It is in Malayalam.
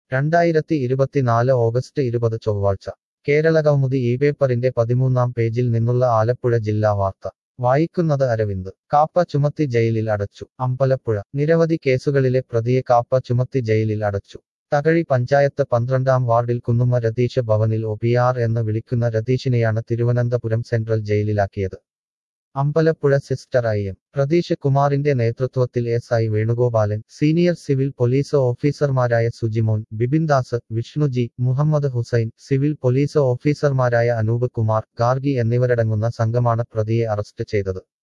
2024 ഓഗസ്റ്റ് 20 ചൊവ്വാഴ്ച കേരളകൗമുദി ഈ പേപ്പറിന്റെ 13-ാം പേജിൽ നിന്നുള്ള ആലപ്പുഴ ജില്ലാ വാർത്ത വായിക്കുന്നത് അരവിന്ദ് കാപ്പ ചുമത്തി ജയിലിൽ അടച്ചു അമ്പലപ്പുഴ നിരവധി കേസുകളിലെ പ്രതിയെ കാപ്പ ചുമത്തി ജയിലിൽ അടച്ചു തകഴി പഞ്ചായത്ത് 12-ാം വാർഡിൽ കുന്നുമ്മ രതീഷ് ഭവനിൽ ഒ.പി.ആർ എന്ന് വിളിക്കുന്ന രതീഷിനെയാണ് തിരുവനന്തപുരം സെൻട്രൽ ജയിലിലാക്കിയത് അമ്പലപ്പുഴ സിസ്റ്റർ ഐ.എം. പ്രതീഷ് കുമാറിന്റെ നേതൃത്വത്തിൽ SI. Venugopalan senior civil police ഓഫീസർമാരായ സുജിമോൻ ബിബിൻദാസ് വിഷ്ണുജി മുഹമ്മദ് ഹുസൈൻ സിവിൽ പോലീസ് ഓഫീസർമാരായ അനൂപ് കുമാർ ഗാർഗി എന്നിവരടങ്ങുന്ന സംഘമാണ് പ്രതിയെ അറസ്റ്റ് ചെയ്തത്